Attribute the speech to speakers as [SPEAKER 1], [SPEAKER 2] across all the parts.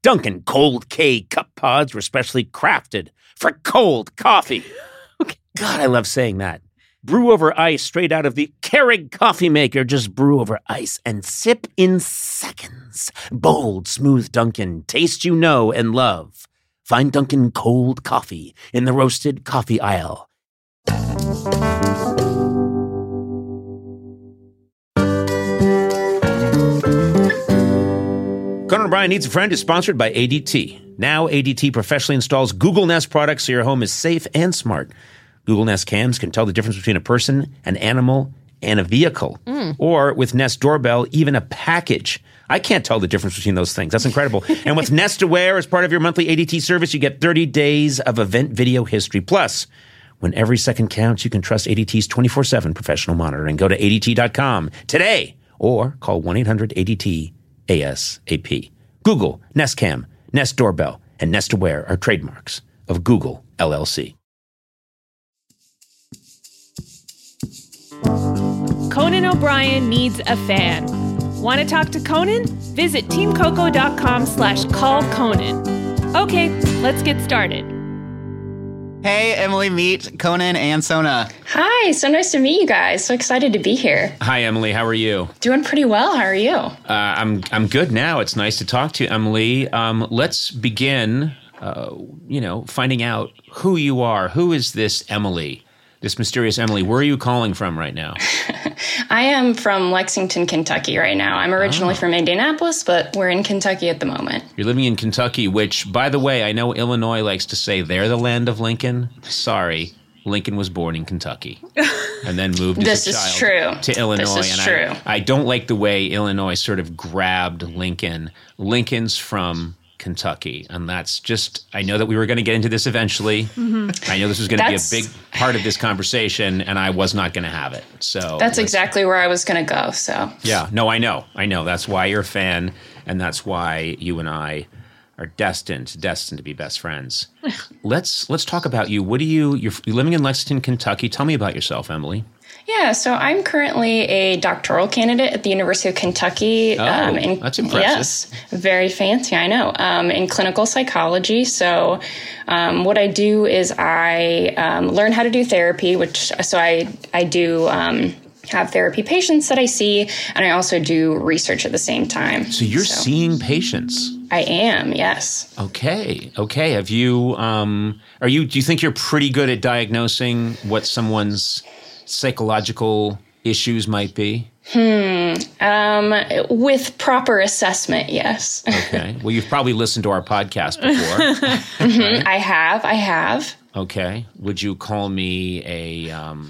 [SPEAKER 1] Dunkin' Cold K Cup Pods were specially crafted for cold coffee.
[SPEAKER 2] Okay.
[SPEAKER 1] God, I love saying that. Brew over ice straight out of the Keurig coffee maker. Just brew over ice and sip in seconds. Bold, smooth Dunkin'. Taste you know and love. Find Dunkin' Cold Coffee in the roasted coffee aisle. Conan O'Brien Needs a Friend is sponsored by ADT. Now ADT professionally installs Google Nest products so your home is safe and smart. Google Nest cams can tell the difference between a person, an animal, and a vehicle. Or with Nest Doorbell, even a package. I can't tell the difference between those things. That's incredible. And with Nest Aware, as part of your monthly ADT service, you get 30 days of event video history. Plus, when every second counts, you can trust ADT's 24/7 professional monitoring. Go to ADT.com today or call 1-800-ADT-ASAP. Google, Nest Cam, Nest Doorbell, and Nest Aware are trademarks of Google, LLC.
[SPEAKER 2] Conan O'Brien Needs a Fan. Want to talk to Conan? Visit teamcoco.com/callconan. Okay, let's get started.
[SPEAKER 3] Hey, Emily, meet Conan and Sona.
[SPEAKER 4] Hi, so nice to meet you guys. So excited to be here.
[SPEAKER 1] Hi, Emily. How are you?
[SPEAKER 4] Doing pretty well. How are you?
[SPEAKER 1] I'm good now. It's nice to talk to you, Emily. Let's begin, finding out who you are. Who is this Emily? This mysterious Emily. Where are you calling from right now?
[SPEAKER 4] I am from Lexington, Kentucky right now. I'm originally from Indianapolis, but we're in Kentucky at the moment.
[SPEAKER 1] You're living in Kentucky, which, by the way, I know Illinois likes to say they're the land of Lincoln. Sorry, Lincoln was born in Kentucky and then moved as a child to Illinois.
[SPEAKER 4] This is true.
[SPEAKER 1] I don't like the way Illinois sort of grabbed Lincoln. Lincoln's from Kentucky, and that's just, I know that we were going to get into this eventually. I know this was going to be a big part of this conversation, and I was not going to have it. So
[SPEAKER 4] that's exactly where I was going to go. So
[SPEAKER 1] yeah, no, I know. That's why you're a fan, and that's why you and I are destined to be best friends. Let's talk about you. You're living in Lexington, Kentucky. Tell me about yourself, Emily.
[SPEAKER 4] Yeah, so I'm currently a doctoral candidate at the University of Kentucky.
[SPEAKER 1] That's impressive.
[SPEAKER 4] Yes, very fancy, I know, in clinical psychology. So what I do is I learn how to do therapy, I do have therapy patients that I see, and I also do research at the same time.
[SPEAKER 1] So you're seeing patients?
[SPEAKER 4] I am, yes.
[SPEAKER 1] Okay. Have you, do you think you're pretty good at diagnosing what someone's psychological issues might be?
[SPEAKER 4] With proper assessment, yes.
[SPEAKER 1] Okay. Well, you've probably listened to our podcast before. Right?
[SPEAKER 4] I have.
[SPEAKER 1] Okay. Would you call me a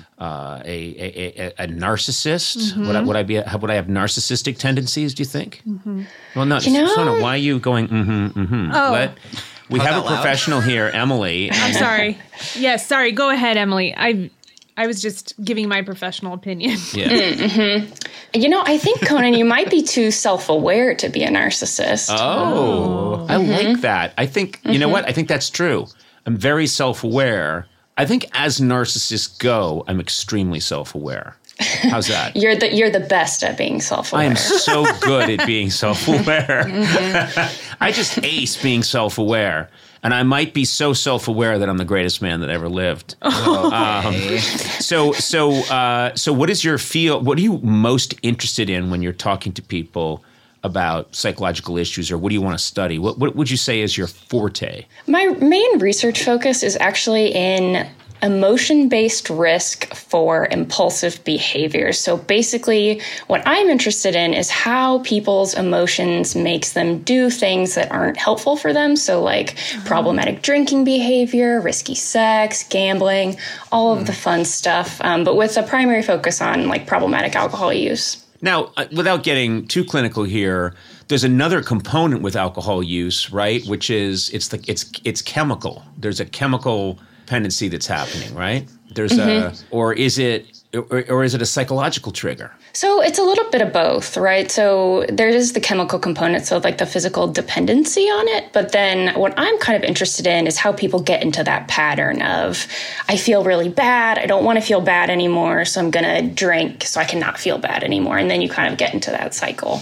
[SPEAKER 1] narcissist? Would I have narcissistic tendencies, do you think? Well, no. Sona, why are you going,
[SPEAKER 2] Oh.
[SPEAKER 1] We have a professional here, Emily.
[SPEAKER 2] I'm sorry. Yes, sorry. Go ahead, Emily. I was just giving my professional opinion.
[SPEAKER 1] Yeah.
[SPEAKER 4] I think, Conan, you might be too self-aware to be a narcissist.
[SPEAKER 1] Oh. I like that. I think, you know what? I think that's true. I'm very self-aware. I think as narcissists go, I'm extremely self-aware. How's that?
[SPEAKER 4] You're the best at being self-aware.
[SPEAKER 1] I am so good at being self-aware. I just ace being self-aware. And I might be so self-aware that I'm the greatest man that ever lived.
[SPEAKER 3] Okay.
[SPEAKER 1] So what is your what are you most interested in when you're talking to people about psychological issues, or what do you want to study? What would you say is your forte?
[SPEAKER 4] My main research focus is actually in emotion-based risk for impulsive behaviors. So basically, what I'm interested in is how people's emotions makes them do things that aren't helpful for them. So like problematic drinking behavior, risky sex, gambling, all of the fun stuff, but with a primary focus on like problematic alcohol use.
[SPEAKER 1] Now, without getting too clinical here, there's another component with alcohol use, right? Which is it's chemical. There's a chemical dependency that's happening, right? There's or is it a psychological trigger?
[SPEAKER 4] So it's a little bit of both, right? So there is the chemical component, so like the physical dependency on it. But then what I'm kind of interested in is how people get into that pattern of, I feel really bad, I don't want to feel bad anymore, so I'm going to drink so I can not feel bad anymore. And then you kind of get into that cycle.
[SPEAKER 1] Right.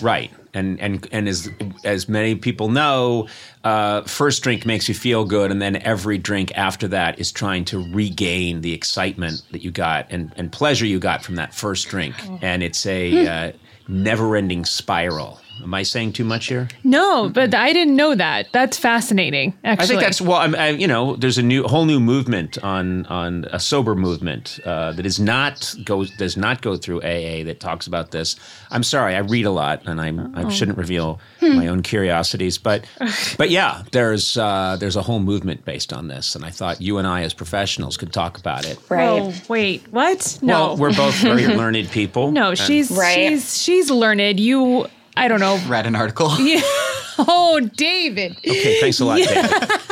[SPEAKER 1] And as many people know, first drink makes you feel good, and then every drink after that is trying to regain the excitement that you got and pleasure you got from that first drink. And it's a never-ending spiral. Am I saying too much here?
[SPEAKER 2] No, but I didn't know that. That's fascinating, actually.
[SPEAKER 1] I think that's, well, there's a whole new movement on a sober movement that does not go through AA that talks about this. I'm sorry, I read a lot, and I shouldn't reveal my own curiosities, but yeah, there's a whole movement based on this, and I thought you and I as professionals could talk about it.
[SPEAKER 4] Right.
[SPEAKER 2] Oh, wait, what? No.
[SPEAKER 1] Well, we're both very learned people.
[SPEAKER 2] No, she's learned. You, I don't know.
[SPEAKER 3] Read an article.
[SPEAKER 2] Yeah. Oh, David.
[SPEAKER 1] Okay, thanks a lot, David.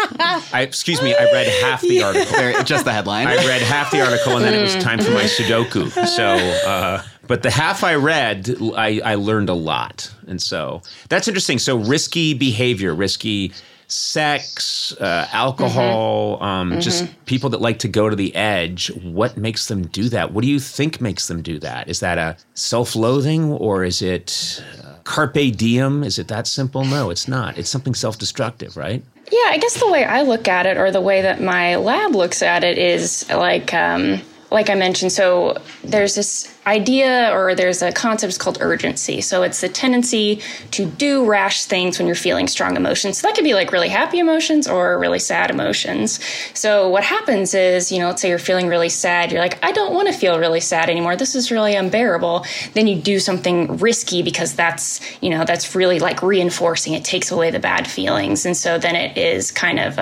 [SPEAKER 1] I read half the article.
[SPEAKER 3] Just the headline.
[SPEAKER 1] I read half the article, and then it was time for my Sudoku. So, but the half I read, I learned a lot. And so that's interesting. So risky behavior, risky sex, alcohol, just people that like to go to the edge. What makes them do that? What do you think makes them do that? Is that a self-loathing, or is it carpe diem? Is it that simple? No, it's not. It's something self-destructive, right?
[SPEAKER 4] Yeah, I guess the way I look at it, or the way that my lab looks at it, is like I mentioned, so there's this idea, or there's a concept called urgency. So it's the tendency to do rash things when you're feeling strong emotions. So that could be like really happy emotions or really sad emotions. So what happens is, let's say you're feeling really sad. You're like, I don't want to feel really sad anymore. This is really unbearable. Then you do something risky because that's really like reinforcing. It takes away the bad feelings. And so then it is kind of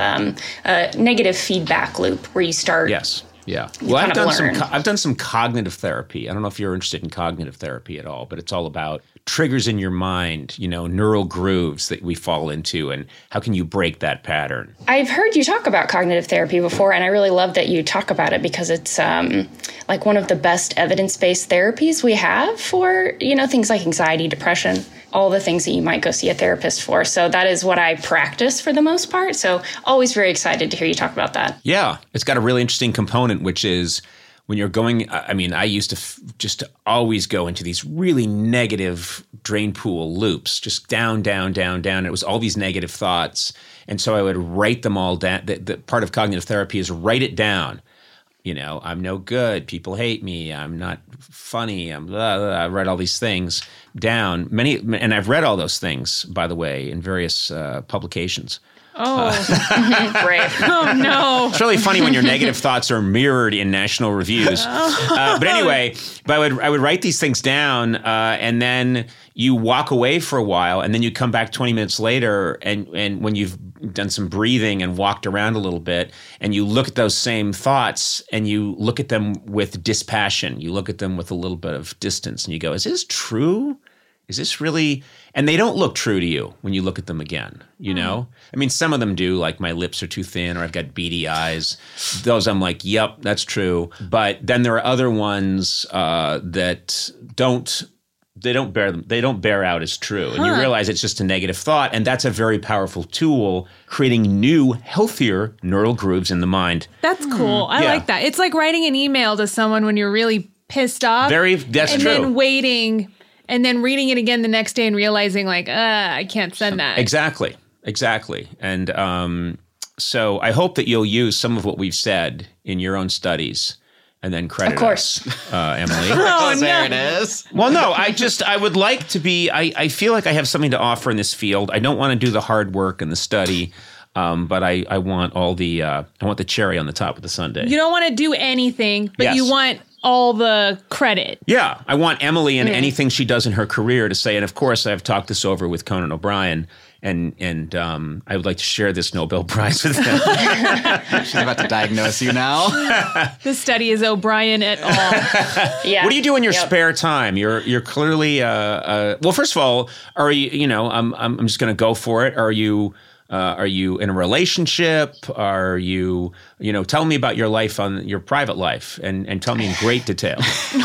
[SPEAKER 4] a negative feedback loop where you start.
[SPEAKER 1] Yes. Yeah. Well, I've done some cognitive therapy. I don't know if you're interested in cognitive therapy at all, but it's all about triggers in your mind, neural grooves that we fall into, and how can you break that pattern?
[SPEAKER 4] I've heard you talk about cognitive therapy before, and I really love that you talk about it because it's like one of the best evidence-based therapies we have for, things like anxiety, depression, all the things that you might go see a therapist for. So that is what I practice for the most part. So always very excited to hear you talk about that.
[SPEAKER 1] Yeah. It's got a really interesting component, which is when you're going, I used to just always go into these really negative drain pool loops, just down, down, down, down. It was all these negative thoughts. And so I would write them all down. The part of cognitive therapy is write it down. I'm no good. People hate me. I'm not funny. I'm blah, blah. I write all these things down. And I've read all those things, by the way, in various publications.
[SPEAKER 2] Oh,
[SPEAKER 4] right.
[SPEAKER 2] Oh, no.
[SPEAKER 1] It's really funny when your negative thoughts are mirrored in national reviews. But anyway, I would write these things down, and then you walk away for a while, and then you come back 20 minutes later, and when you've done some breathing and walked around a little bit, and you look at those same thoughts, and you look at them with dispassion. You look at them with a little bit of distance, and you go, is this true? Is this really? And they don't look true to you when you look at them again, some of them do, like my lips are too thin or I've got beady eyes. Those I'm like, yep, that's true. But then there are other ones that don't bear out as true. And you realize it's just a negative thought. And that's a very powerful tool, creating new, healthier neural grooves in the mind.
[SPEAKER 2] That's cool. I like that. It's like writing an email to someone when you're really pissed off.
[SPEAKER 1] That's true.
[SPEAKER 2] And then waiting and then reading it again the next day and realizing like, I can't send that.
[SPEAKER 1] Exactly. And so I hope that you'll use some of what we've said in your own studies and then credit us, Emily.
[SPEAKER 3] Oh, there it is.
[SPEAKER 1] Well, no, I would like to be, I feel like I have something to offer in this field. I don't want to do the hard work and the study. But I want I want the cherry on the top of the sundae.
[SPEAKER 2] You don't want to do anything, but you want all the credit.
[SPEAKER 1] Yeah. I want Emily and anything she does in her career to say, and of course I've talked this over with Conan O'Brien, and I would like to share this Nobel Prize with him.
[SPEAKER 3] She's about to diagnose you now.
[SPEAKER 2] This study is O'Brien et al.
[SPEAKER 4] Yeah.
[SPEAKER 1] What do you do in your spare time? You're clearly well, first of all, are you I'm just going to go for it. Are you in a relationship? Are you, tell me about your life, on your private life, and tell me in great detail.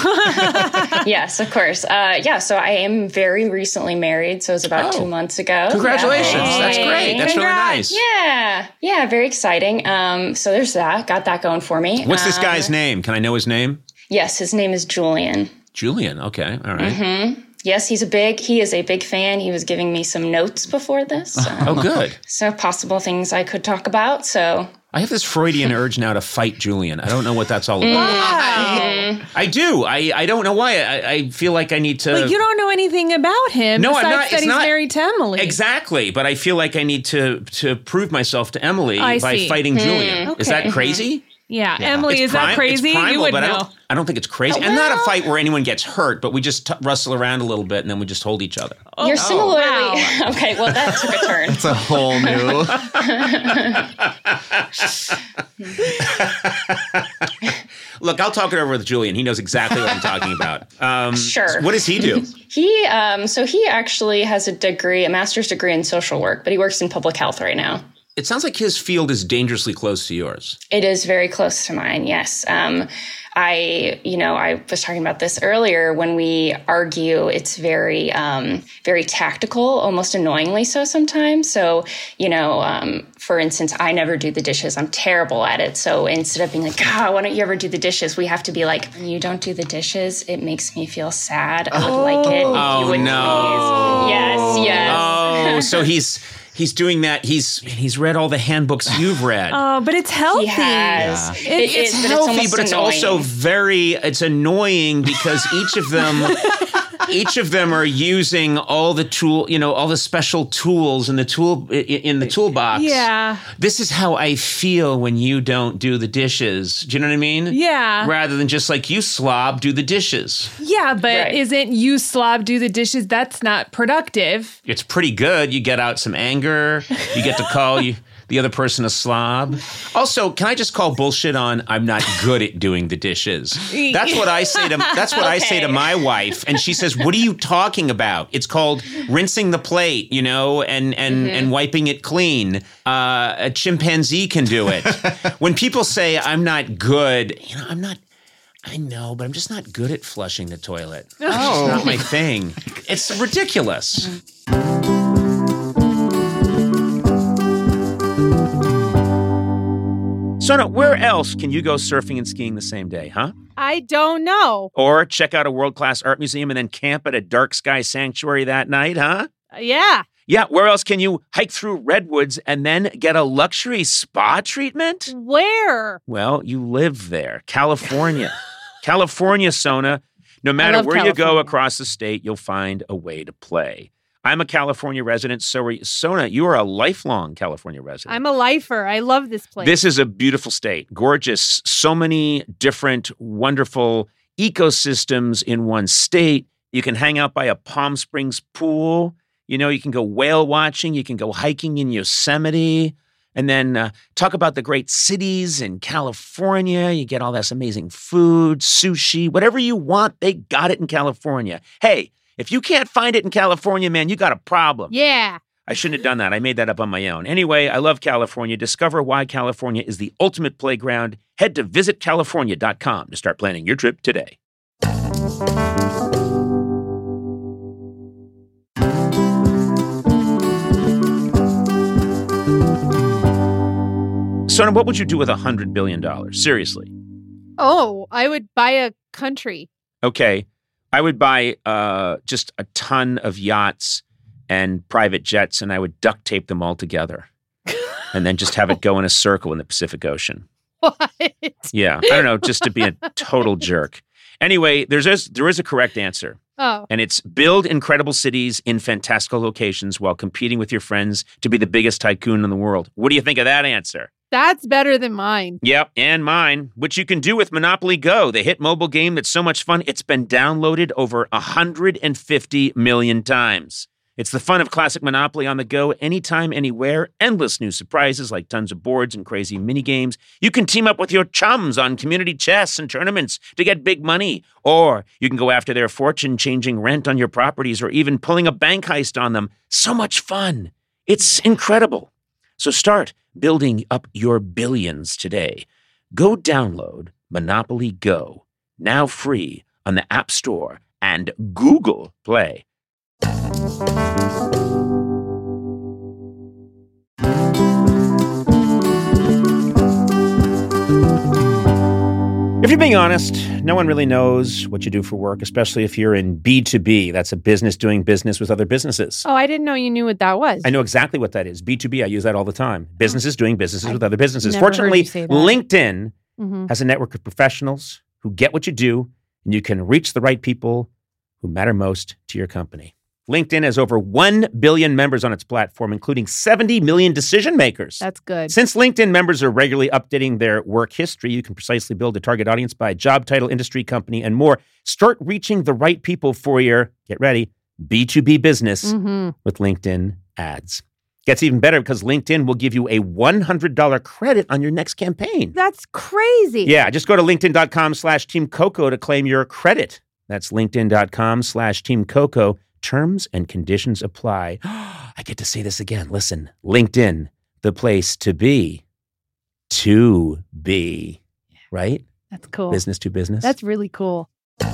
[SPEAKER 4] Yes, of course. So I am very recently married. So it was about 2 months ago.
[SPEAKER 1] Congratulations.
[SPEAKER 4] Yeah.
[SPEAKER 1] That's great. That's really nice.
[SPEAKER 4] Yeah, very exciting. So there's that. Got that going for me.
[SPEAKER 1] What's this guy's name? Can I know his name?
[SPEAKER 4] Yes, his name is Julian.
[SPEAKER 1] Julian. Okay. All right.
[SPEAKER 4] Mm-hmm. Yes, he is a big fan. He was giving me some notes before this.
[SPEAKER 1] Oh, good.
[SPEAKER 4] So possible things I could talk about. So
[SPEAKER 1] I have this Freudian urge now to fight Julian. I don't know what that's all about.
[SPEAKER 2] Wow.
[SPEAKER 1] I do. I don't know why. I feel like I need to.
[SPEAKER 2] But you don't know anything about him.
[SPEAKER 1] No, I'm
[SPEAKER 2] besides
[SPEAKER 1] not.
[SPEAKER 2] that
[SPEAKER 1] It's
[SPEAKER 2] he's
[SPEAKER 1] not
[SPEAKER 2] married to Emily.
[SPEAKER 1] Exactly. But I feel like I need to prove myself to Emily
[SPEAKER 2] I
[SPEAKER 1] by
[SPEAKER 2] see.
[SPEAKER 1] fighting Julian. Is
[SPEAKER 2] Okay.
[SPEAKER 1] that crazy?
[SPEAKER 2] Yeah. Emily, is that crazy?
[SPEAKER 1] It's primal,
[SPEAKER 2] You would
[SPEAKER 1] but
[SPEAKER 2] know.
[SPEAKER 1] I don't think it's crazy. And not a fight where anyone gets hurt, but we just wrestle around a little bit and then we just hold each other.
[SPEAKER 4] you're similarly
[SPEAKER 2] wow.
[SPEAKER 4] okay. Well, that took a turn.
[SPEAKER 3] It's a whole new.
[SPEAKER 1] Look, I'll talk it over with Julian. He knows exactly what I'm talking about.
[SPEAKER 4] Sure.
[SPEAKER 1] So what does he do?
[SPEAKER 4] He actually has a master's degree in social work, but he works in public health right now.
[SPEAKER 1] It sounds like his field is dangerously close to yours.
[SPEAKER 4] It is very close to mine. Yes. I was talking about this earlier. When we argue, it's very, very tactical, almost annoyingly so sometimes. So, for instance, I never do the dishes. I'm terrible at it. So instead of being like, God, why don't you ever do the dishes? We have to be like, when you don't do the dishes, it makes me feel sad. I would like it if you would
[SPEAKER 1] no.
[SPEAKER 4] please. Yes.
[SPEAKER 1] Oh, so he's doing that. He's read all the handbooks you've read.
[SPEAKER 2] Oh, but it's healthy.
[SPEAKER 4] He has.
[SPEAKER 1] Yeah.
[SPEAKER 4] It is,
[SPEAKER 1] It's
[SPEAKER 4] but
[SPEAKER 1] healthy,
[SPEAKER 4] it's
[SPEAKER 1] but it's
[SPEAKER 4] almost
[SPEAKER 1] also
[SPEAKER 4] annoying.
[SPEAKER 1] it's annoying because each of them are using all the all the special tools in the toolbox.
[SPEAKER 2] Yeah.
[SPEAKER 1] This is how I feel when you don't do the dishes. Do you know what I mean?
[SPEAKER 2] Yeah.
[SPEAKER 1] Rather than just like, you slob, do the dishes.
[SPEAKER 2] Yeah, but
[SPEAKER 4] Right.
[SPEAKER 2] isn't you slob do the dishes? That's not productive.
[SPEAKER 1] It's pretty good. You get out some anger. You get to call the other person a slob. Also, can I just call bullshit on I'm not good at doing the dishes? That's what I say I say to my wife, and she says, "What are you talking about? It's called rinsing the plate, and wiping it clean. A chimpanzee can do it." When people say I'm not good, I know, but I'm just not good at flushing the toilet. It's just not my thing. It's ridiculous. Sona, where else can you go surfing and skiing the same day, huh?
[SPEAKER 2] I don't know.
[SPEAKER 1] Or check out a world-class art museum and then camp at a dark sky sanctuary that night, huh?
[SPEAKER 2] Yeah.
[SPEAKER 1] Yeah, where else can you hike through redwoods and then get a luxury spa treatment?
[SPEAKER 2] Where?
[SPEAKER 1] Well, you live there. California. California, Sona. No matter where you go across the state, you'll find a way to play. I'm a California resident, so Sona, you are a lifelong California resident.
[SPEAKER 2] I'm a lifer. I love this place.
[SPEAKER 1] This is a beautiful state, gorgeous, so many different wonderful ecosystems in one state. You can hang out by a Palm Springs pool. You can go whale watching. You can go hiking in Yosemite. And then talk about the great cities in California. You get all this amazing food, sushi, whatever you want, they got it in California. Hey, if you can't find it in California, man, you got a problem.
[SPEAKER 2] Yeah.
[SPEAKER 1] I shouldn't have done that. I made that up on my own. Anyway, I love California. Discover why California is the ultimate playground. Head to visitcalifornia.com to start planning your trip today. Sona, what would you do with $100 billion? Seriously.
[SPEAKER 2] Oh, I would buy a country.
[SPEAKER 1] Okay. I would buy just a ton of yachts and private jets, and I would duct tape them all together and then just have it go in a circle in the Pacific Ocean.
[SPEAKER 2] What?
[SPEAKER 1] Yeah. I don't know, just to be a total jerk. Anyway, there is a correct answer.
[SPEAKER 2] Oh.
[SPEAKER 1] And it's build incredible cities in fantastical locations while competing with your friends to be the biggest tycoon in the world. What do you think of that answer?
[SPEAKER 2] That's better than mine.
[SPEAKER 1] Yep, and mine, which you can do with Monopoly Go, the hit mobile game that's so much fun, it's been downloaded over 150 million times. It's the fun of classic Monopoly on the go, anytime, anywhere, endless new surprises like tons of boards and crazy mini games. You can team up with your chums on community chess and tournaments to get big money, or you can go after their fortune-changing rent on your properties or even pulling a bank heist on them. So much fun. It's incredible. So start building up your billions today. Go download Monopoly Go, now free on the App Store and Google Play. If you're being honest, no one really knows what you do for work, especially if you're in B2B. That's a business doing business with other businesses.
[SPEAKER 2] Oh, I didn't know you knew what that was.
[SPEAKER 1] I know exactly what that is. B2B, I use that all the time. Businesses doing businesses with other businesses.
[SPEAKER 2] never heard
[SPEAKER 1] Fortunately,
[SPEAKER 2] you say that.
[SPEAKER 1] LinkedIn
[SPEAKER 2] Mhm.
[SPEAKER 1] has a network of professionals who get what you do, and you can reach the right people who matter most to your company. LinkedIn has over 1 billion members on its platform, including 70 million decision makers.
[SPEAKER 2] That's good.
[SPEAKER 1] Since LinkedIn members are regularly updating their work history, you can precisely build a target audience by job title, industry, company, and more. Start reaching the right people for your, get ready, B2B business with LinkedIn ads. Gets even better because LinkedIn will give you a $100 credit on your next campaign.
[SPEAKER 2] That's crazy.
[SPEAKER 1] Yeah, just go to linkedin.com/Team Coco to claim your credit. That's linkedin.com/Team Coco. Terms and conditions apply. I get to say this again. Listen, LinkedIn, the place to be. To be. Right?
[SPEAKER 2] That's cool.
[SPEAKER 1] Business to business.
[SPEAKER 2] That's really cool.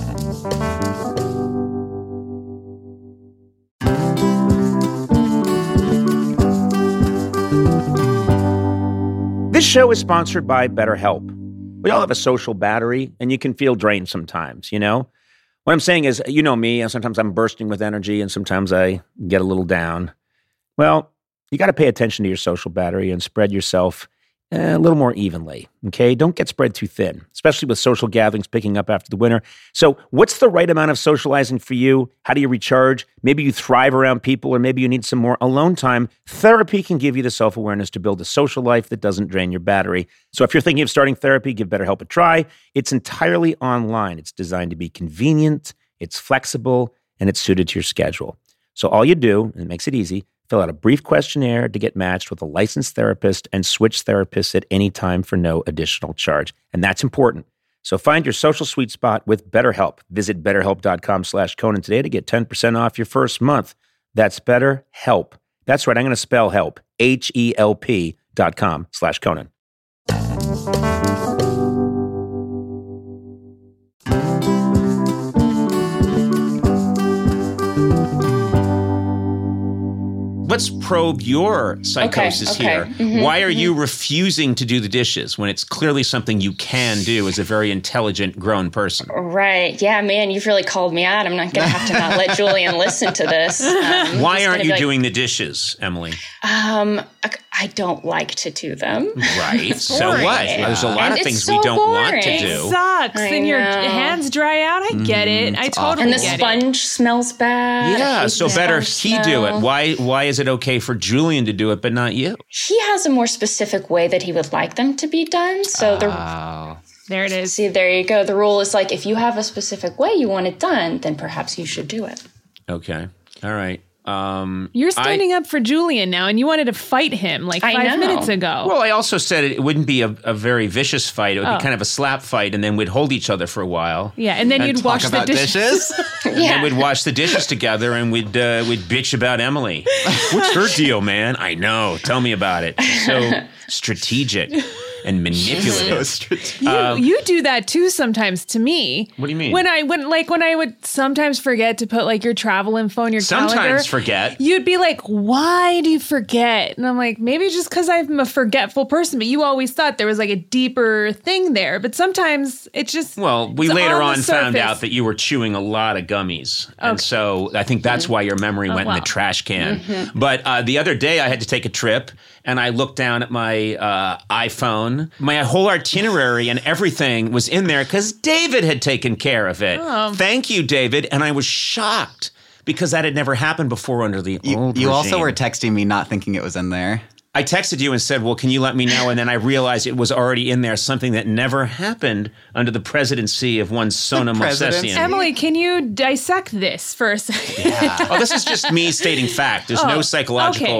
[SPEAKER 1] This show is sponsored by BetterHelp. We all have a social battery, and you can feel drained sometimes, you know? What I'm saying is, you know me, and sometimes I'm bursting with energy, and sometimes I get a little down. Well, you got to pay attention to your social battery and spread yourself a little more evenly, okay? Don't get spread too thin, especially with social gatherings picking up after the winter. So what's the right amount of socializing for you? How do you recharge? Maybe you thrive around people, or maybe you need some more alone time. Therapy can give you the self-awareness to build a social life that doesn't drain your battery. So if you're thinking of starting therapy, give BetterHelp a try. It's entirely online. It's designed to be convenient, it's flexible, and it's suited to your schedule. So all you do, and it makes it easy, fill out a brief questionnaire to get matched with a licensed therapist and switch therapists at any time for no additional charge. And that's important. So find your social sweet spot with BetterHelp. Visit BetterHelp.com/Conan today to get 10% off your first month. That's BetterHelp. That's right. I'm going to spell help. HELP.com/Conan. Let's probe your psychosis here. Why are you refusing to do the dishes when it's clearly something you can do as a very intelligent, grown person?
[SPEAKER 4] Right. Yeah, man, you've really called me out. I'm not going to have to not let Julian listen to this.
[SPEAKER 1] Why aren't you doing the dishes, Emily?
[SPEAKER 4] I don't like to do them.
[SPEAKER 1] Right. So what? There's a lot of things
[SPEAKER 4] so
[SPEAKER 1] we don't want to
[SPEAKER 2] It
[SPEAKER 1] do.
[SPEAKER 2] sucks.
[SPEAKER 4] I
[SPEAKER 2] And your
[SPEAKER 4] know.
[SPEAKER 2] hands dry out. I get it. I totally
[SPEAKER 4] And the
[SPEAKER 2] get it.
[SPEAKER 4] sponge smells bad.
[SPEAKER 1] Yeah,
[SPEAKER 4] I
[SPEAKER 1] so
[SPEAKER 4] hate
[SPEAKER 1] better
[SPEAKER 4] sponge
[SPEAKER 1] he do it.
[SPEAKER 4] smell.
[SPEAKER 1] Why is it okay for Julian to do it but not you?
[SPEAKER 4] He has a more specific way that he would like them to be done. So
[SPEAKER 2] There it is.
[SPEAKER 4] see, there you go. The rule is like, if you have a specific way you want it done, then perhaps you should do it.
[SPEAKER 1] Okay. All right.
[SPEAKER 2] You're standing up for Julian now, and you wanted to fight him like
[SPEAKER 4] I
[SPEAKER 2] 5
[SPEAKER 4] know.
[SPEAKER 2] minutes ago.
[SPEAKER 1] Well, I also said it wouldn't be a very vicious fight. It would be kind of a slap fight, and then we'd hold each other for a while.
[SPEAKER 2] yeah, and then you'd wash
[SPEAKER 3] Talk
[SPEAKER 2] the
[SPEAKER 3] about
[SPEAKER 2] dishes.
[SPEAKER 3] dishes.
[SPEAKER 1] And then we'd wash the dishes together, and we'd bitch about Emily. What's her deal, man? I know. Tell me about it. So strategic and manipulative.
[SPEAKER 2] You do that too sometimes to me.
[SPEAKER 1] What do you mean?
[SPEAKER 2] When I would sometimes forget to put like your travel info in your calendar.
[SPEAKER 1] Sometimes forget.
[SPEAKER 2] You'd be like, why do you forget? And I'm like, maybe just because I'm a forgetful person, but you always thought there was like a deeper thing there. But sometimes it just
[SPEAKER 1] Well, we
[SPEAKER 2] it's
[SPEAKER 1] later
[SPEAKER 2] on
[SPEAKER 1] on
[SPEAKER 2] the
[SPEAKER 1] found
[SPEAKER 2] surface.
[SPEAKER 1] out that you were chewing a lot of gummies. And so I think that's why your memory went in the
[SPEAKER 2] wow.
[SPEAKER 1] trash can. But the other day I had to take a trip, and I looked down at my iPhone. My whole itinerary and everything was in there because David had taken care of it. Thank you, David. And I was shocked because that had never happened before under the old
[SPEAKER 3] You also
[SPEAKER 1] regime.
[SPEAKER 3] were texting me not thinking it was in there.
[SPEAKER 1] I texted you and said, well, can you let me know? And then I realized it was already in there, something that never happened under the presidency of one Sona
[SPEAKER 3] Presidency?
[SPEAKER 1] Movsesian.
[SPEAKER 2] Emily, can you dissect this for a second?
[SPEAKER 1] Oh, this is just me stating fact. There's no psychological,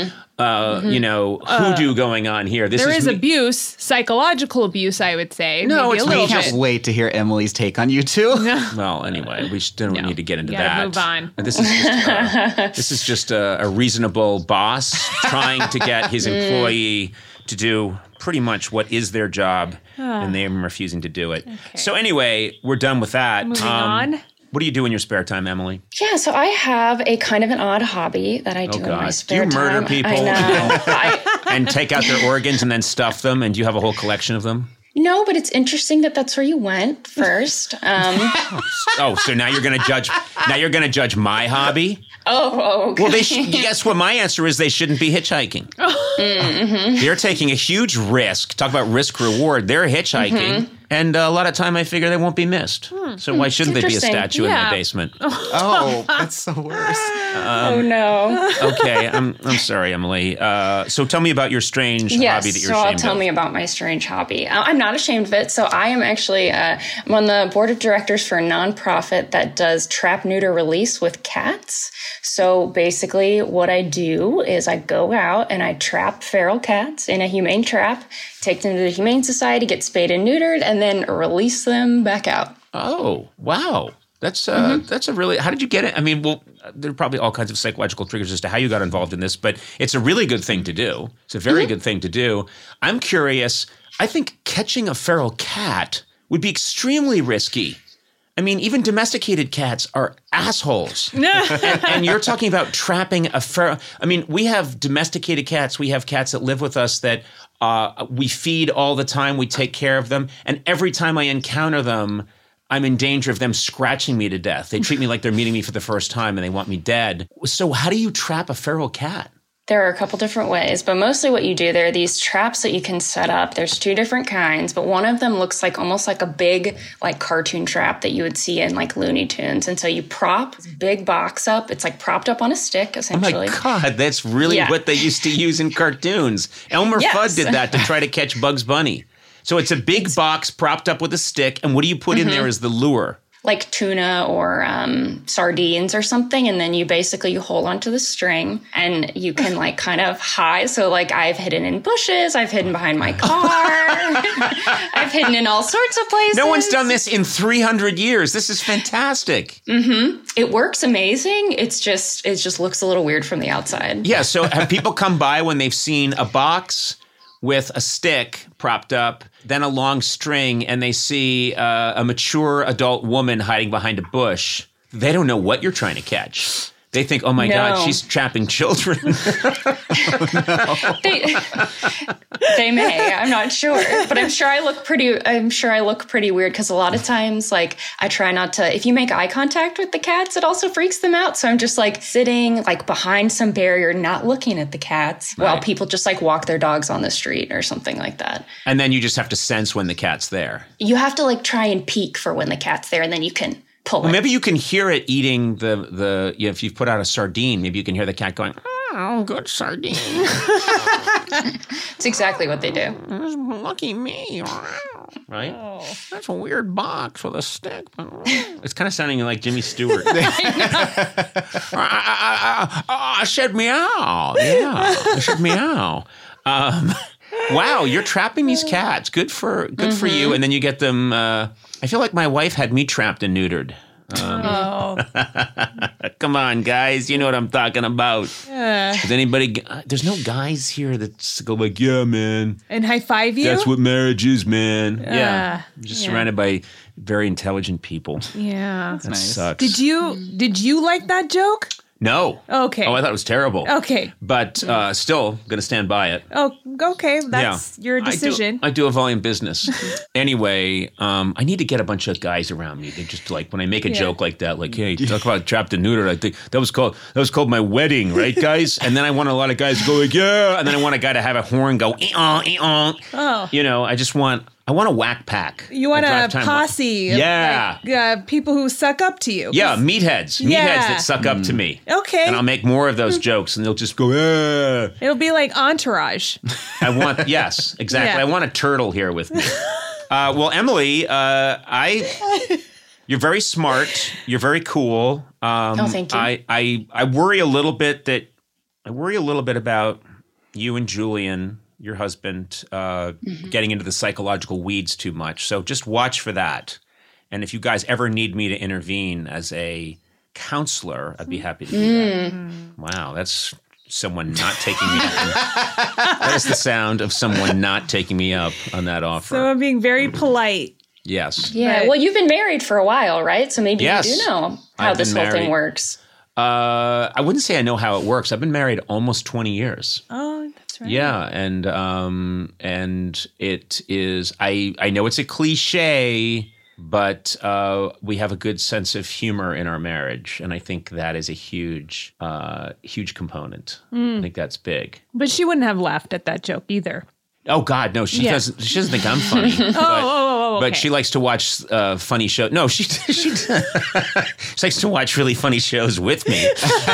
[SPEAKER 1] hoodoo going on here. This
[SPEAKER 2] There is
[SPEAKER 1] me-
[SPEAKER 2] abuse, psychological abuse, I would say.
[SPEAKER 1] No,
[SPEAKER 2] maybe
[SPEAKER 1] it's
[SPEAKER 2] a
[SPEAKER 1] me
[SPEAKER 2] little
[SPEAKER 1] just
[SPEAKER 2] bit.
[SPEAKER 3] Wait to hear Emily's take on you two.
[SPEAKER 1] Well, anyway, we don't need to get into
[SPEAKER 2] gotta
[SPEAKER 1] that.
[SPEAKER 2] move on.
[SPEAKER 1] This is just a reasonable boss trying to get his employee to do pretty much what is their job, and they are refusing to do it. So anyway, we're done with that.
[SPEAKER 2] Moving on.
[SPEAKER 1] What do you do in your spare time, Emily?
[SPEAKER 4] Yeah, so I have a kind of an odd hobby that I do in my
[SPEAKER 1] God. Do
[SPEAKER 4] spare
[SPEAKER 1] you
[SPEAKER 4] time.
[SPEAKER 1] murder people?
[SPEAKER 4] I know.
[SPEAKER 1] And take out their organs and then stuff them, and do you have a whole collection of them?
[SPEAKER 4] No, but it's interesting that that's where you went first.
[SPEAKER 1] Oh, so now you're going to judge. Now you're going to judge my hobby.
[SPEAKER 4] Oh, okay.
[SPEAKER 1] Well, guess what? My answer is they shouldn't be hitchhiking. They're taking a huge risk. Talk about risk reward. They're hitchhiking, and a lot of time I figure they won't be missed. So why shouldn't there be a statue in my basement?
[SPEAKER 3] Oh, that's the worst.
[SPEAKER 4] Oh no.
[SPEAKER 1] Okay, I'm sorry, Emily. So tell me about your strange hobby that you're ashamed of.
[SPEAKER 4] Tell me about my strange hobby. I'm not ashamed of it. So I am actually I'm on the board of directors for a nonprofit that does trap, neuter, release with cats. So basically what I do is I go out and I trap feral cats in a humane trap, take them to the Humane Society, get spayed and neutered, and then release them back out.
[SPEAKER 1] Oh, wow. That's a really, how did you get it? I mean, well, there are probably all kinds of psychological triggers as to how you got involved in this, but it's a really good thing to do. It's a very good thing to do. I'm curious, I think catching a feral cat would be extremely risky. I mean, even domesticated cats are assholes. and you're talking about trapping a feral. I mean, we have domesticated cats. We have cats that live with us that we feed all the time. We take care of them. And every time I encounter them, I'm in danger of them scratching me to death. They treat me like they're meeting me for the first time and they want me dead. So how do you trap a feral cat?
[SPEAKER 4] There are a couple different ways, but mostly what you do, there are these traps that you can set up. There's two different kinds, but one of them looks like almost like a big like cartoon trap that you would see in like Looney Tunes. And so you prop this big box up. It's like propped up on a stick, essentially.
[SPEAKER 1] Oh my God, that's really what they used to use in cartoons. Elmer Fudd did that to try to catch Bugs Bunny. So it's a big box propped up with a stick, and what do you put in there as the lure?
[SPEAKER 4] Like tuna or sardines or something, and then you hold onto the string and you can like kind of hide. So like I've hidden in bushes, I've hidden behind my car, I've hidden in all sorts of places.
[SPEAKER 1] No one's done this in 300 years. This is fantastic.
[SPEAKER 4] It works amazing. It just looks a little weird from the outside.
[SPEAKER 1] Yeah, so have people come by when they've seen a box with a stick propped up, then a long string, and they see a mature adult woman hiding behind a bush? They don't know what you're trying to catch. They think, oh my God, she's trapping children.
[SPEAKER 4] They may. I'm not sure, but I'm sure I look pretty weird because a lot of times, like I try not to. If you make eye contact with the cats, it also freaks them out. So I'm just like sitting like behind some barrier, not looking at the cats, while people just like walk their dogs on the street or something like that.
[SPEAKER 1] And then you just have to sense when the cat's there.
[SPEAKER 4] You have to like try and peek for when the cat's there, and then you can pull it.
[SPEAKER 1] Well, maybe you can hear it eating the if you've put out a sardine, maybe you can hear the cat going, oh, good sardine.
[SPEAKER 4] It's exactly what they do.
[SPEAKER 1] Lucky me. Right? Oh. That's a weird box with a stick. It's kind of sounding like Jimmy Stewart. I said meow. Yeah, I said meow. Wow, you're trapping these cats. Good for you. And then you get them. I feel like my wife had me trapped and neutered. Come on, guys. You know what I'm talking about. Does anybody? There's no guys here that go like, yeah, man.
[SPEAKER 2] And high five you?
[SPEAKER 1] That's what marriage is, man. Yeah. I'm just surrounded by very intelligent people.
[SPEAKER 2] Yeah.
[SPEAKER 1] That sucks.
[SPEAKER 2] Did you like that joke?
[SPEAKER 1] No.
[SPEAKER 2] Okay.
[SPEAKER 1] Oh, I thought it was terrible.
[SPEAKER 2] Okay.
[SPEAKER 1] But still going to stand by it.
[SPEAKER 2] Oh, okay. That's your decision.
[SPEAKER 1] I do a volume business. Anyway, I need to get a bunch of guys around me. They just like, when I make a joke like that, like, hey, talk about trapped and neutered, I think that was called my wedding, right, guys? And then I want a lot of guys to go like, yeah. And then I want a guy to have a horn go, oh. You know, I want a whack pack.
[SPEAKER 2] You want a posse.
[SPEAKER 1] Yeah.
[SPEAKER 2] Like, people who suck up to you.
[SPEAKER 1] Yeah, meatheads. Meatheads that suck up to me.
[SPEAKER 2] Okay.
[SPEAKER 1] And I'll make more of those jokes and they'll just go,
[SPEAKER 2] It'll be like Entourage.
[SPEAKER 1] Yes, exactly. Yeah. I want a turtle here with me. Well, Emily, you're very smart. You're very cool.
[SPEAKER 4] Thank you.
[SPEAKER 1] I worry a little bit about you and Julian, your husband, getting into the psychological weeds too much. So just watch for that. And if you guys ever need me to intervene as a counselor, I'd be happy to do that. Wow, that's someone not taking me up. That is the sound of someone not taking me up on that offer.
[SPEAKER 2] So I'm being very polite.
[SPEAKER 1] Yes.
[SPEAKER 4] Yeah.
[SPEAKER 2] Right.
[SPEAKER 4] Well, you've been married for a while, right? So maybe you do know how this whole thing works.
[SPEAKER 1] I wouldn't say I know how it works. I've been married almost 20 years.
[SPEAKER 2] Oh, That's right.
[SPEAKER 1] Yeah, and it is. I know it's a cliche, but we have a good sense of humor in our marriage, and I think that is a huge component. I think that's big.
[SPEAKER 2] But she wouldn't have laughed at that joke either.
[SPEAKER 1] Oh God, no! She doesn't. She doesn't think I'm funny.
[SPEAKER 2] Okay.
[SPEAKER 1] But she likes to watch funny shows. No, she likes to watch really funny shows with me.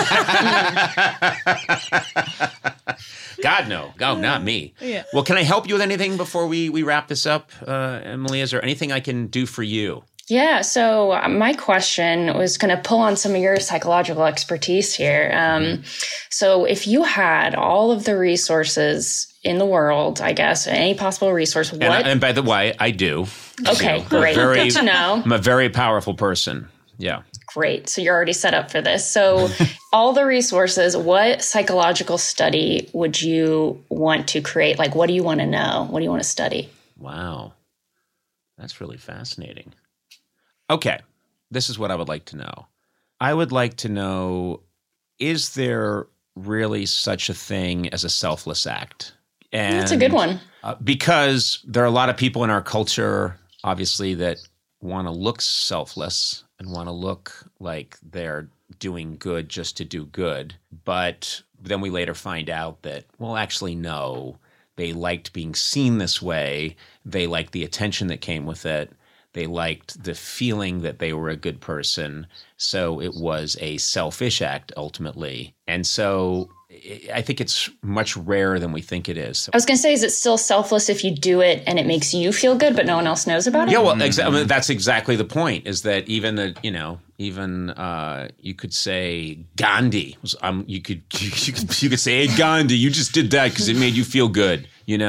[SPEAKER 1] God, no, not me.
[SPEAKER 2] Yeah.
[SPEAKER 1] Well, can I help you with anything before we wrap this up, Emily? Is there anything I can do for you?
[SPEAKER 4] Yeah, so my question was going to pull on some of your psychological expertise here. So if you had all of the resources in the world, I guess, any possible resource, what?
[SPEAKER 1] And by the way, I do.
[SPEAKER 4] Okay, great. Good to know.
[SPEAKER 1] I'm a very powerful person. Yeah.
[SPEAKER 4] Great. So you're already set up for this. So all the resources, what psychological study would you want to create? Like, what do you want to know? What do you want to study?
[SPEAKER 1] Wow. That's really fascinating. Okay. This is what I would like to know. I would like to know, is there really such a thing as a selfless act? And
[SPEAKER 4] That's a good one.
[SPEAKER 1] Because there are a lot of people in our culture, obviously, that want to look selfless and want to look like they're doing good just to do good. But then we later find out that, well, actually, no, they liked being seen this way. They liked the attention that came with it. They liked the feeling that they were a good person. So it was a selfish act ultimately. And so I think it's much rarer than we think it is.
[SPEAKER 4] I was going to say, is it still selfless if you do it and it makes you feel good, but no one else knows about it?
[SPEAKER 1] Yeah, well, that's exactly the point. Is that even you could say Gandhi. You could say, "Hey, Gandhi, you just did that because it made you feel good."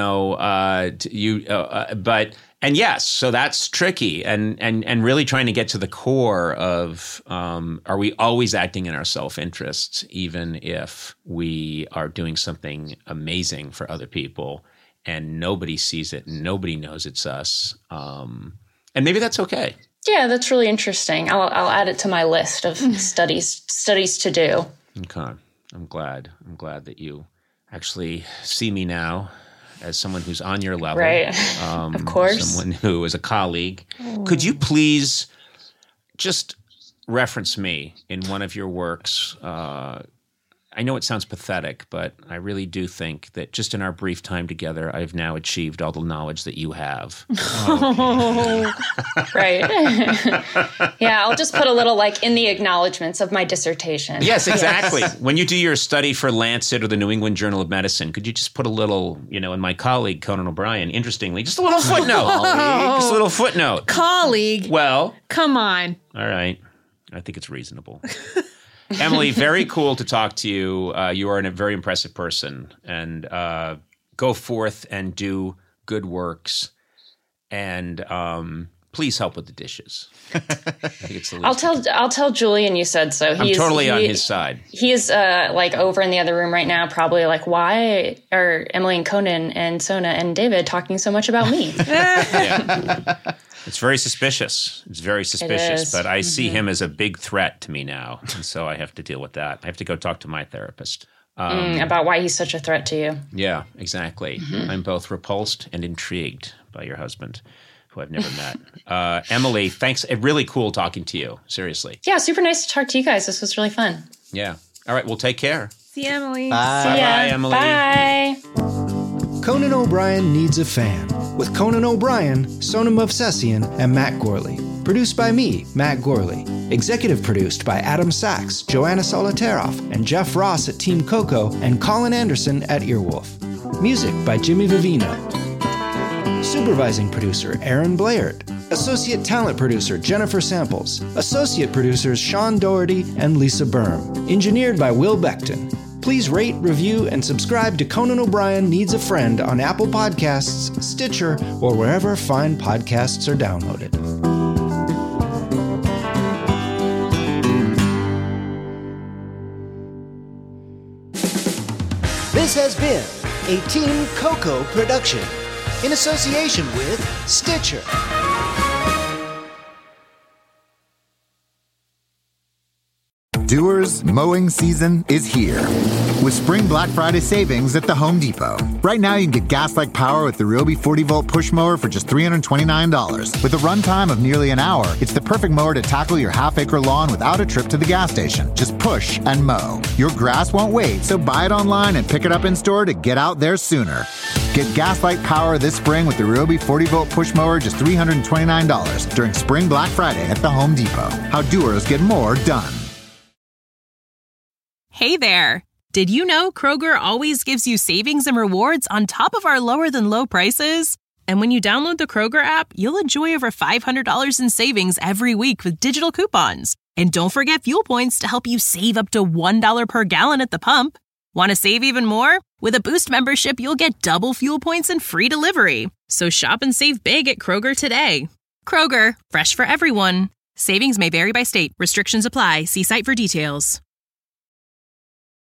[SPEAKER 1] And yes, so that's tricky, and really trying to get to the core of are we always acting in our self-interest, even if we are doing something amazing for other people, and nobody sees it, and nobody knows it's us, and maybe that's okay.
[SPEAKER 4] Yeah, that's really interesting. I'll add it to my list of studies to do.
[SPEAKER 1] Okay, I'm glad that you actually see me now as someone who's on your level.
[SPEAKER 4] Right. Of course.
[SPEAKER 1] Someone who is a colleague. Could you please just reference me in one of your works? I know it sounds pathetic, but I really do think that just in our brief time together, I've now achieved all the knowledge that you have.
[SPEAKER 4] Right. Yeah, I'll just put a little in the acknowledgments of my dissertation.
[SPEAKER 1] Yes, exactly. When you do your study for Lancet or the New England Journal of Medicine, could you just put a little, and my colleague, Conan O'Brien, interestingly, just a little footnote. Just a little footnote.
[SPEAKER 2] Colleague.
[SPEAKER 1] Well.
[SPEAKER 2] Come on.
[SPEAKER 1] All right. I think it's reasonable. Emily, very cool to talk to you. You are a very impressive person, and go forth and do good works, and please help with the dishes. I think it's the least
[SPEAKER 4] I'll tell Julian you said so.
[SPEAKER 1] I'm totally on his side.
[SPEAKER 4] He is over in the other room right now, probably why are Emily and Conan and Sona and David talking so much about me?
[SPEAKER 1] Yeah. It's very suspicious. It is. But I see him as a big threat to me now. And so I have to deal with that. I have to go talk to my therapist.
[SPEAKER 4] About why he's such a threat to you.
[SPEAKER 1] Yeah, exactly. Mm-hmm. I'm both repulsed and intrigued by your husband, who I've never met. Emily, thanks. Really cool talking to you. Seriously.
[SPEAKER 4] Yeah, super nice to talk to you guys. This was really fun.
[SPEAKER 1] Yeah. All right, well, take care.
[SPEAKER 2] See you, Emily.
[SPEAKER 3] Bye.
[SPEAKER 4] See ya.
[SPEAKER 1] Bye, Emily.
[SPEAKER 4] Bye.
[SPEAKER 5] Conan O'Brien Needs a Fan, with Conan O'Brien, Sona Movsesian, and Matt Gorley. Produced by me, Matt Gorley. Executive produced by Adam Sachs, Joanna Solitaroff, and Jeff Ross at Team Coco, and Colin Anderson at Earwolf. Music by Jimmy Vivino. Supervising producer, Aaron Blaird. Associate talent producer, Jennifer Samples. Associate producers, Sean Doherty and Lisa Berm. Engineered by Will Beckton. Please rate, review, and subscribe to Conan O'Brien Needs a Friend on Apple Podcasts, Stitcher, or wherever fine podcasts are downloaded. This has been a Team Coco production in association with Stitcher.
[SPEAKER 6] doers, mowing season is here. With Spring Black Friday savings at the Home Depot. Right now, you can get gas-like power with the Ryobi 40-volt push mower for just $329. With a runtime of nearly an hour, it's the perfect mower to tackle your half-acre lawn without a trip to the gas station. Just push and mow. Your grass won't wait, so buy it online and pick it up in store to get out there sooner. Get gas-like power this spring with the Ryobi 40-volt push mower, just $329 during Spring Black Friday at the Home Depot. How doers get more done.
[SPEAKER 7] Hey there! Did you know Kroger always gives you savings and rewards on top of our lower-than-low prices? And when you download the Kroger app, you'll enjoy over $500 in savings every week with digital coupons. And don't forget fuel points to help you save up to $1 per gallon at the pump. Want to save even more? With a Boost membership, you'll get double fuel points and free delivery. So shop and save big at Kroger today. Kroger, fresh for everyone. Savings may vary by state. Restrictions apply. See site for details.